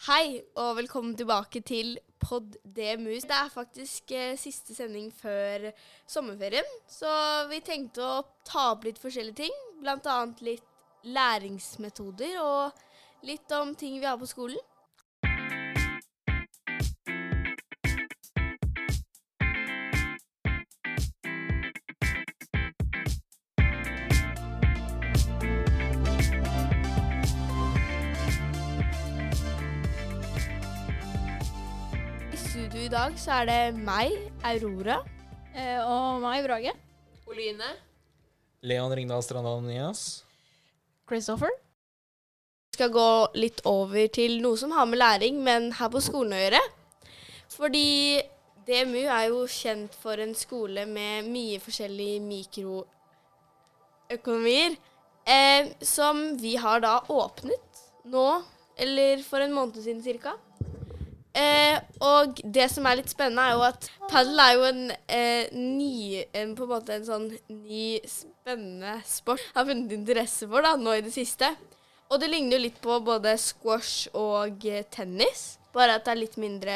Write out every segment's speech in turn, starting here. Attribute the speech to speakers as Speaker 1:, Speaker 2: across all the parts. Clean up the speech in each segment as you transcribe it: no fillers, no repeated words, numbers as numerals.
Speaker 1: Hei, og velkommen tilbake til Pod DMUS. Det faktisk siste sending før sommerferien, så vi tenkte å ta opp litt forskjellige ting, blant annet litt læringsmetoder og litt om ting vi har på skolen. I dag så det meg, Aurora.
Speaker 2: Og meg, Brage.
Speaker 3: Oline.
Speaker 4: Leon Ringdal Strandal Nias.
Speaker 2: Christopher.
Speaker 1: Vi skal gå litt over til noe som har med læring, men her på skolen å gjøre. Fordi DMU jo kjent for en skole med mye forskjellige mikroøkonomier, som vi har da åpnet nå, eller for en måned siden cirka. Og det som litt spennende jo at paddle jo på en måte en sånn ny spennende sport jeg har funnet interesse for da, nå i det siste. Og det ligner jo litt på både squash og tennis, bare at det litt mindre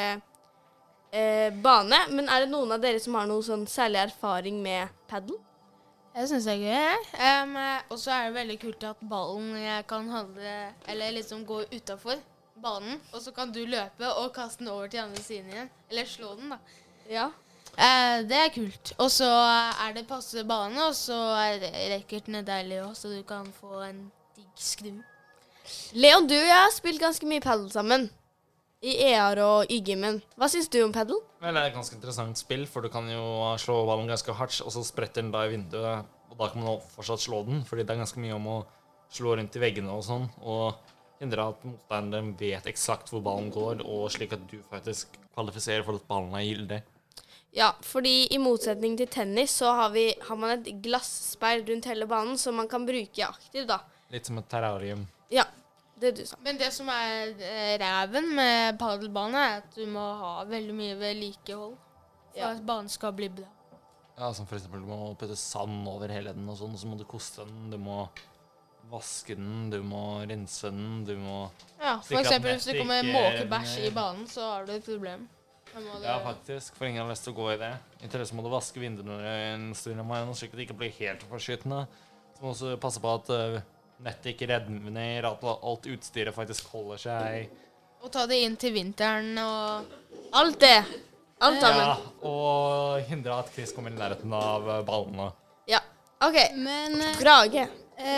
Speaker 1: bane. Men det noen av dere som har noe sånn særlig erfaring med paddle?
Speaker 2: Jeg synes det gøy. Og så det veldig kult at ballen kan holde, eller liksom gå utenfor banen, og så kan du løpe og kaste den over til andre siden igjen. Eller slå den, da.
Speaker 1: Ja.
Speaker 2: Det kult. Og så det passe bane, og så racketen deilig også, så du kan få en digg skru.
Speaker 1: Leon, du og jeg har spilt ganske mye paddle sammen. I ER og i gymmen. Hva synes du om paddle?
Speaker 4: Vel, det et ganske interessant spill, for du kan jo slå ballen ganske hardt, og så spretter den da i vinduet, og da kan man fortsatt slå den, fordi det ganske mye om å slå rundt i veggene og sånn, og hindre at motstanderen vet eksakt hvor ballen går, og slik at du faktisk kvalifiserer for at ballen gyldig.
Speaker 1: Ja, fordi i motsetning til tennis så har man et glasspeil rundt hele banen som man kan bruke aktivt da.
Speaker 4: Litt som et terrarium.
Speaker 1: Ja, det du sa.
Speaker 2: Men det som ræven med paddelbane at du må ha veldig mye vedlikehold for at banen skal bli bra.
Speaker 4: Ja, som for eksempel du må putte sand over hele den og sånn, og så må du koste den, du må vaske den, du må rense den, du må...
Speaker 2: Ja, for eksempel hvis det kommer måkebæsj i banen, så har du et problem.
Speaker 4: Ja, faktisk, for ingen har lyst til å gå i det. I tillegg så må du vaske vinduene en stund av meg, slik at det ikke blir helt forskytende. Så må du også passe på at nettet ikke revner, at alt utstyret faktisk holder seg.
Speaker 2: Og ta det inn til vinteren og...
Speaker 1: Alt det! Alt sammen.
Speaker 4: Ja, og hindre at Chris kommer i nærheten av ballene.
Speaker 1: Ja, ok.
Speaker 5: Men
Speaker 1: Brage.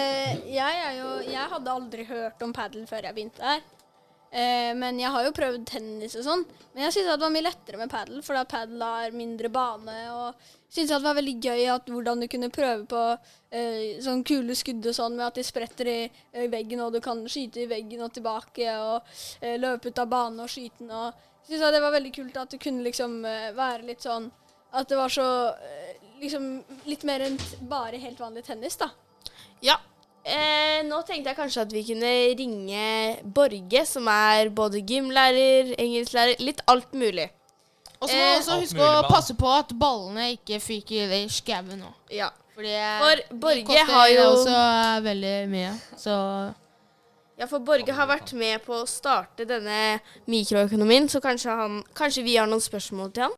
Speaker 5: jeg hadde aldri hørt om paddle før jeg begynte her. Men jeg har jo prøvd tennis og sånn. Men jeg synes at det var mye lettere med paddle, for at paddle mindre bane. Og jeg synes at det var veldig gøy at hvordan du kunne prøve på sånn kule skudd og sånn, med at de spretter i veggen, og du kan skyte i veggen og tilbake, og løpe ut av banen og skyte den. Og jeg synes at det var veldig kult at det kunne liksom være litt sånn, at det var så liksom litt mer enn bare helt vanlig tennis da.
Speaker 1: Ja, nå tenkte jeg kanskje at vi kunne ringe Borge, som både gymlærer, engelsklærer, litt alt mulig.
Speaker 2: Og så må vi også huske å passe på at ballene ikke fyker i skauen nå.
Speaker 1: Ja,
Speaker 2: Fordi
Speaker 1: for Borge
Speaker 2: koster
Speaker 1: har jo...
Speaker 2: også veldig mye, så...
Speaker 1: Ja, for Borge har vært med på å starte denne mikroøkonomien, så kanskje vi har noen spørsmål til han?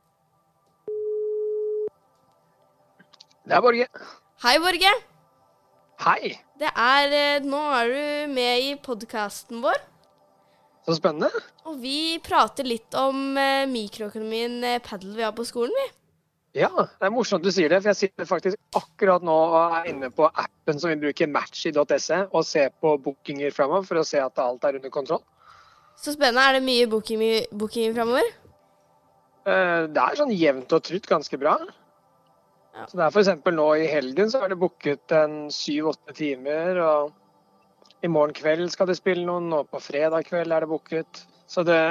Speaker 6: Det Borge.
Speaker 1: Hei, Borge.
Speaker 6: Hei.
Speaker 1: Nå du med i podcasten vår.
Speaker 6: Så spennende.
Speaker 1: Og vi prater litt om mikroøkonomien paddle vi har på skolen, vi.
Speaker 6: Ja, det morsomt du sier det, for jeg sitter faktisk akkurat nå og inne på appen som vi bruker, Matchy.se, og ser på bookinger fremover for å se at alt under kontroll.
Speaker 1: Så spennende. Det mye bookinger fremover?
Speaker 6: Det sånn jevnt og trutt ganske bra. Ja. Så det for eksempel nå i helgen så det booket 7-8 timer, og i morgen kveld skal det spille noen, og på fredag kveld det booket. Så det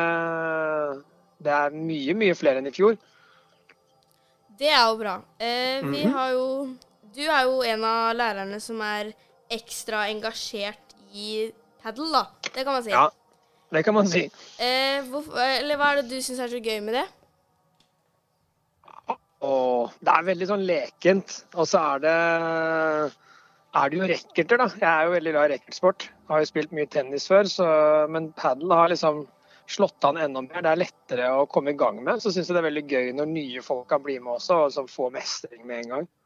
Speaker 6: mye, mye flere enn i fjor.
Speaker 1: Det jo bra. Vi har jo... Du jo en av lærerne som ekstra engasjert i paddle, da. Det kan man si.
Speaker 6: Ja, det kan man si.
Speaker 1: Hva det du synes så gøy med det?
Speaker 6: Og det veldig sånn lekent. Og så det jo racketer, da. Jeg jo veldig glad i racketsport. har jo spilt mye tennis før, men paddle har liksom slått an enda mer. Det er lettere å komme i gang med. Så synes jeg det er veldig gøy når nye folk kan bli med også, og som får mestring med en gang.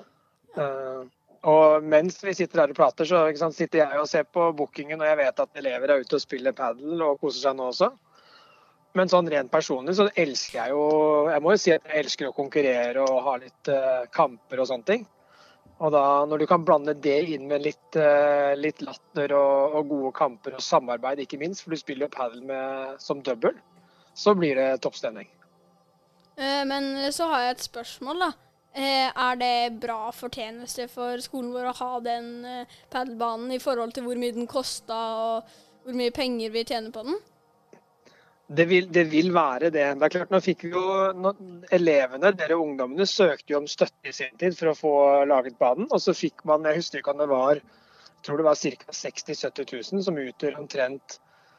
Speaker 6: Og mens vi sitter her og prater, så sitter jeg og ser på bookingen, og jeg vet at elever er ute og spiller paddle og koser seg nå også. Men sånn rent personlig så elsker jeg jo, jeg må jo si at jeg elsker å konkurrere og ha litt kamper og sånne ting. Og da, når du kan blande det inn med litt latter og gode kamper og samarbeid, ikke minst, for du spiller jo paddle som double, så blir det toppstemning.
Speaker 5: Men så har jeg et spørsmål da. Er det bra fortjeneste for skolen vår å ha den paddelbanen i forhold til hvor mye den kostet og hvor mye penger vi tjener på den?
Speaker 6: Det vil være det. Det er klart, nå fikk vi jo elevene, dere ungdommene, søkte jo om støtte i sin tid for å få laget banen, og så fikk man, jeg husker ikke om det var, jeg tror det var ca. 60-70 000, som utgjør omtrent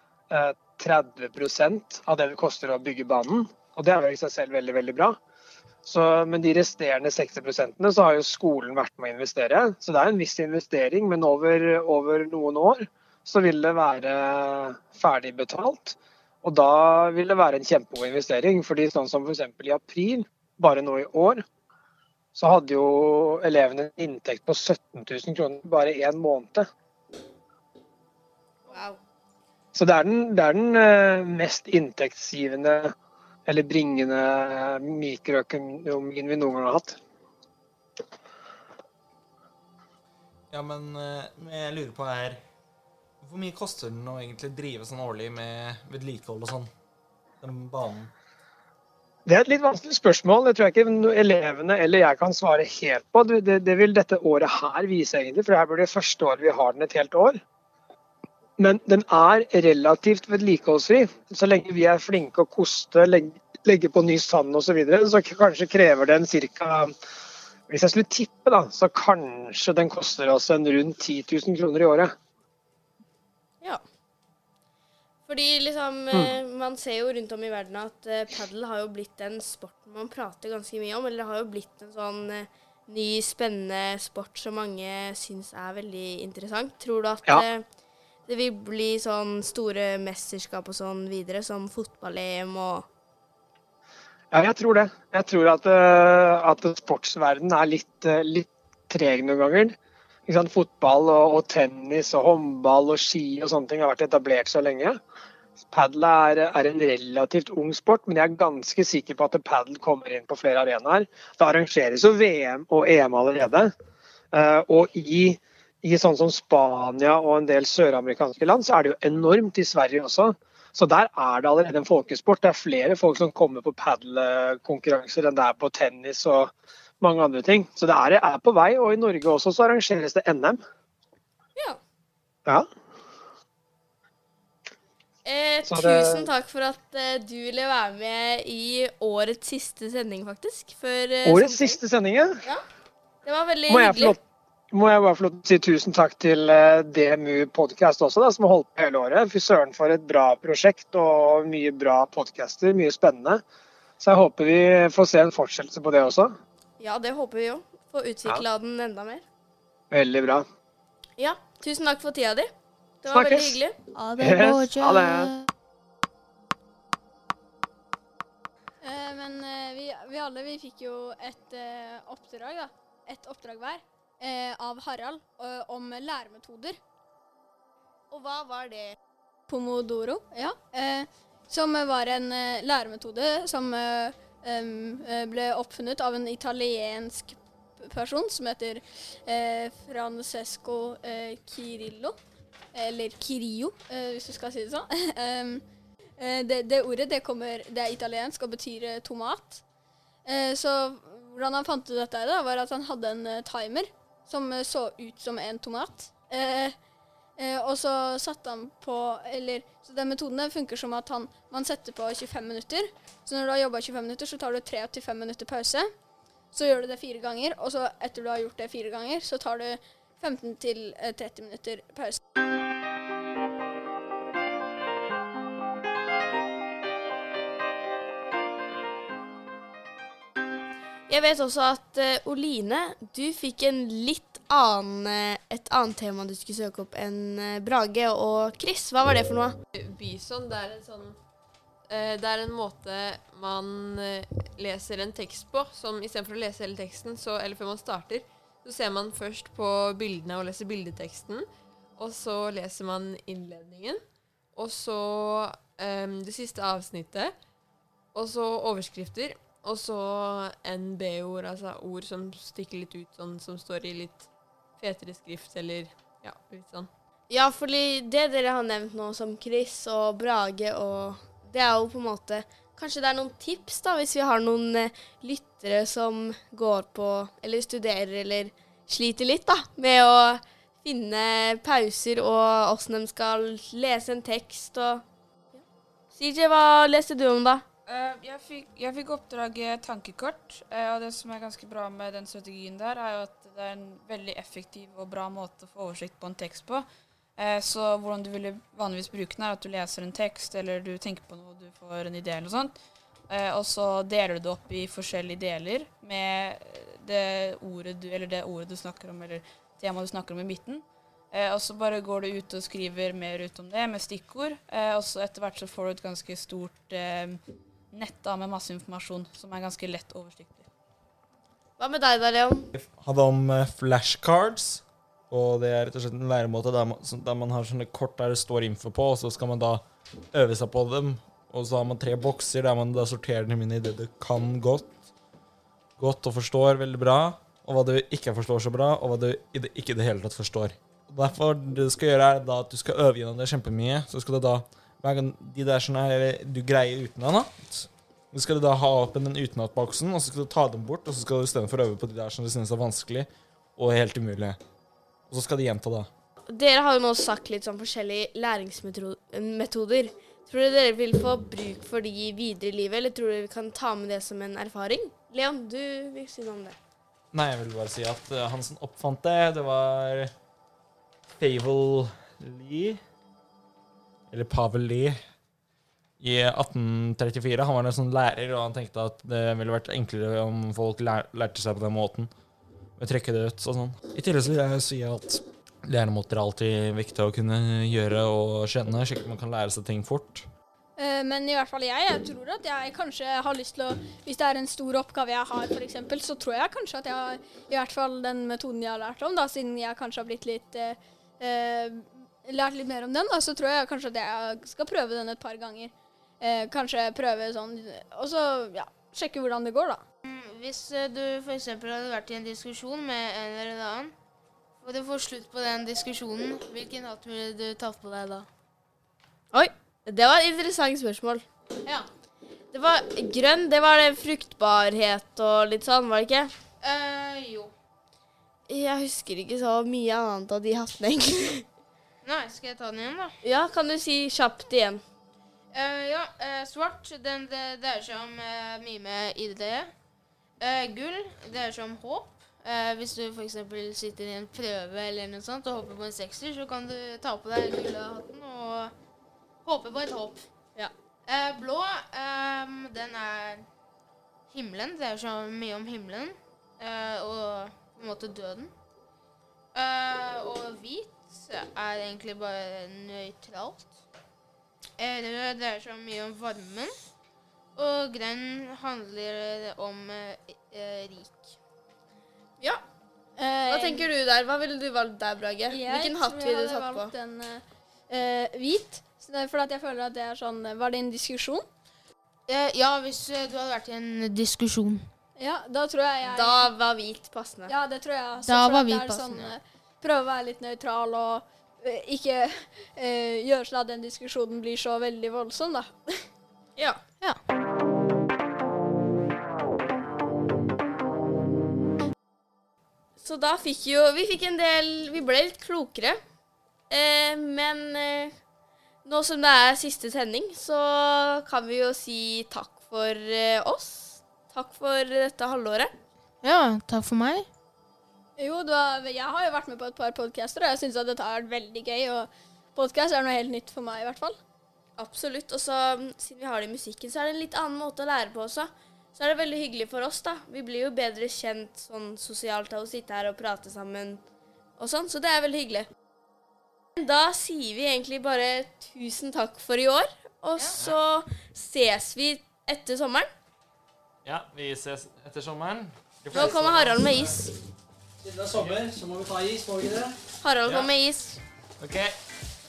Speaker 6: 30% av det det koster å bygge banen, og det er jo i seg selv veldig, veldig bra. Men de resterende 60% så har jo skolen vært med å investere, så det er en viss investering, men over noen år så vil det være ferdig betalt. Og da vil det være en kjempegod investering, fordi sånn som for eksempel i april, bare nå i år, så hadde jo elevene en inntekt på 17 000 kroner bare en måned.
Speaker 1: Wow.
Speaker 6: Så det er den mest inntektsgivende eller bringende mikroøkonomien vi noen gang har hatt.
Speaker 4: Ja, men jeg lurer på her, hvor mye koster den å egentlig drive sånn årlig med vedlikehold og sånn, den banen?
Speaker 6: Det er et litt vanskelig spørsmål. Det tror jeg ikke elevene eller jeg kan svare helt på. Det vil dette året her vise egentlig, for det her blir det første året vi har den et helt år. Men den er relativt vedlikeholdsfri. Så lenge vi er flinke å koste, legge på ny sand og så videre, så kanskje krever den cirka, hvis jeg skulle tippe da, så kanskje den koster oss en rundt 10 000 kroner i året.
Speaker 1: Ja. Fordi liksom, man ser jo rundt om i verden at paddle har jo blitt en sport man prater ganske mye om, eller det har jo blitt en sånn ny, spennende sport som mange synes er veldig interessant. Tror du at det vil bli sånn store mesterskap og sånn videre, som fotball-EM og...
Speaker 6: Ja, jeg tror det. Jeg tror at sportsverdenen er litt treg noen ganger. Fotball og tennis og håndball og ski og sånne ting har vært etablert så lenge. Paddle er en relativt ung sport, men jeg er ganske sikker på at paddle kommer inn på flere arenaer. Det arrangeres jo VM og EM allerede. Og i sånn som Spania og en del søramerikanske land, så er det jo enormt i Sverige også. Så der er det allerede en folkesport. Det er flere folk som kommer på paddle-konkurranser enn det er på tennis og mange andre ting. Så det er på vei, og i Norge også så arrangeres det NM.
Speaker 1: Ja.
Speaker 6: Ja.
Speaker 1: Tusen takk for at du ville være med i årets siste sending, faktisk.
Speaker 6: Årets siste sending, ja.
Speaker 1: Ja, det var veldig hyggelig.
Speaker 6: Må jeg bare få lov til å si tusen takk til DMU Podcast også, da, som har holdt på hele året. Fy søren for et bra prosjekt og mye bra podcaster, mye spennende. Så jeg håper vi får se en fortsettelse på det også.
Speaker 1: Ja, det håper vi jo. Få utviklet den enda mer.
Speaker 6: Veldig bra.
Speaker 1: Ja, tusen takk for tida di. Det var veldig hyggelig.
Speaker 5: Ha det. Men vi fikk jo et oppdrag da. Et oppdrag hver av Harald om læremetoder.
Speaker 1: Og hva var det?
Speaker 5: Pomodoro, ja. Som var en læremetode som ble oppfunnet av en italiensk person som heter Francesco Cirillo, eller Cirillo, hvis du skal si det sånn. Det ordet det er italiensk og betyr tomat. Så hvordan han fant ut dette da, var at han hadde en timer som så ut som en tomat. Og så satte han på, så den metoden funker som at man setter på 25 minutter. Så når du har jobbet 25 minutter, så tar du 3-5 minutter pause. Så gjør du det 4 ganger, og så etter du har gjort det 4 ganger, så tar du 15-30 minutter pause.
Speaker 1: Jeg vet også at Oline, du fikk en litt et annet tema du skulle søke opp enn Brage og Chris. Hva var det for noe?
Speaker 3: Bison, det er en måte man leser en tekst på, som i stedet for å lese hele teksten, eller før man starter, så ser man først på bildene og leser bildeteksten, og så leser man innledningen, og så det siste avsnittet, og så overskrifter, og så NB-ord, altså ord som stikker litt ut, sånn, som står i litt fetere skrift, eller ja, litt sånn.
Speaker 1: Ja, fordi det dere har nevnt nå, som Chris og Brage, og det er jo på en måte, kanskje det er noen tips da, hvis vi har noen lyttere som går på, eller studerer, eller sliter litt da, med å finne pauser, og hvordan de skal lese en tekst, og CJ, hva leste du om da?
Speaker 7: Jeg fikk oppdraget tankekort, og det som er ganske bra med den strategien der, er jo at det er en veldig effektiv og bra måte å få oversikt på en tekst på. Så hvordan du ville vanligvis bruke den er at du leser en tekst, eller du tenker på noe, du får en idé eller noe sånt, og så deler du det opp i forskjellige deler med det ordet du snakker om, eller temaet du snakker om i midten. Og så bare går du ut og skriver mer ut om det med stikkord, og så etter hvert så får du et ganske stort nett da, med masse informasjon som er ganske lett oversiktlig.
Speaker 1: Hva med deg da, Leon?
Speaker 4: Jeg hadde om flashcards, og det er rett og slett en læremåte der man har sånne kort der det står info på, og så skal man da øve seg på dem, og så har man 3 bokser der man da sorterer dem inn i det du kan godt og forstår veldig bra, og hva du ikke forstår så bra, og hva du ikke i det hele tatt forstår. Derfor det du skal gjøre er da at du skal øve gjennom det kjempemye, så skal du da, hver gang de der sånne her du greier utenat, så skal du da ha opp den utenatboksen, og så skal du ta dem bort, og så skal du i stedet for øve på de der som du synes er vanskelig, og helt umulig. Og så skal de gjenta da.
Speaker 1: Dere har jo nå sagt litt sånn forskjellige læringsmetoder. Tror dere vil få bruk for de videre i livet, eller tror dere vi kan ta med det som en erfaring? Leon, du vil si noe om det.
Speaker 4: Nei, jeg vil bare si at han som oppfant det var Pavel Lie, eller Pavel Lie, i 1834. Han var en sånn lærer, og han tenkte at det ville vært enklere om folk lærte seg på den måten. Med trekke det ut og sånn. I tillegg så vil jeg si at læremåter er alltid viktig å kunne gjøre og skjønne, slik at man kan lære seg ting fort.
Speaker 5: Men i hvert fall jeg tror at jeg kanskje har lyst til å, hvis det er en stor oppgave jeg har for eksempel, så tror jeg kanskje at jeg, i hvert fall den metoden jeg har lært om da, siden jeg kanskje har blitt litt, lært litt mer om den da, så tror jeg kanskje at jeg skal prøve den et par ganger. Kanskje prøve sånn, og så ja, sjekke hvordan det går da.
Speaker 2: Hvis du for eksempel hadde vært i en diskusjon med en eller annen, for å få slutt på den diskusjonen, hvilken hatt ville du tatt på deg da?
Speaker 1: Oi, det var et interessant spørsmål.
Speaker 2: Ja.
Speaker 1: Det var grønn, det var det fruktbarhet og litt sånn, var det ikke?
Speaker 2: Jo.
Speaker 1: Jeg husker ikke så mye annet av de hattene egentlig.
Speaker 2: Nei, skal jeg ta den igjen da?
Speaker 1: Ja, kan du si kjapt igjen?
Speaker 2: Svart, det dreier seg om mye med idé. Gull, det dreier seg om håp. Hvis du for eksempel sitter i en prøve eller noe sånt og håper på en 6er, så kan du ta på deg gullhatten og håpe på et håp. Ja. Blå, den er himmelen, det dreier seg mye om himmelen og på en måte døden. Og hvit er egentlig bare nøytralt. Rød dreier seg mye om varmen, og grønn handler om rik.
Speaker 1: Ja. Hva tenker du der? Hva ville du valgt der, Brage? Hvilken hatt ville du tatt på?
Speaker 5: Jeg hadde valgt en hvit, for at jeg føler at det er sånn, var det en diskusjon?
Speaker 2: Ja, hvis du hadde vært i en diskusjon.
Speaker 5: Ja, da tror jeg...
Speaker 1: Da var hvit passende.
Speaker 5: Ja, det tror jeg.
Speaker 2: Da var hvit passende.
Speaker 5: Sånn, prøve å være litt nøytral og ikke gjøre sånn at den diskusjonen blir så veldig voldsom, da.
Speaker 1: Ja.
Speaker 2: Ja.
Speaker 1: Så da vi fikk en del, vi ble litt klokere, men nå som det er siste sending, så kan vi jo si takk for oss. Takk for dette halvåret.
Speaker 2: Ja, takk for meg.
Speaker 5: Jo, jeg har jo vært med på et par podcaster, og jeg synes at dette har vært veldig gøy, og podcast er noe helt nytt for meg i hvert fall.
Speaker 1: Absolutt, og så siden vi har det i musikken, så er det en litt annen måte å lære på også. Så er det veldig hyggelig for oss da. Vi blir jo bedre kjent sånn sosialt av å sitte her og prate sammen og sånn, så det er veldig hyggelig. Da sier vi egentlig bare tusen takk for i år, og så ses vi etter sommeren.
Speaker 4: Ja, vi ses etter sommeren.
Speaker 1: Nå kommer Harald med is.
Speaker 8: Siden det er sommer, så må vi ta is, må vi ikke det?
Speaker 1: Harald kommer med is.
Speaker 4: Ok.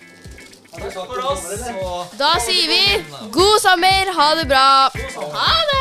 Speaker 8: Takk for oss.
Speaker 1: Da sier vi god sommer, ha det bra. Ha det!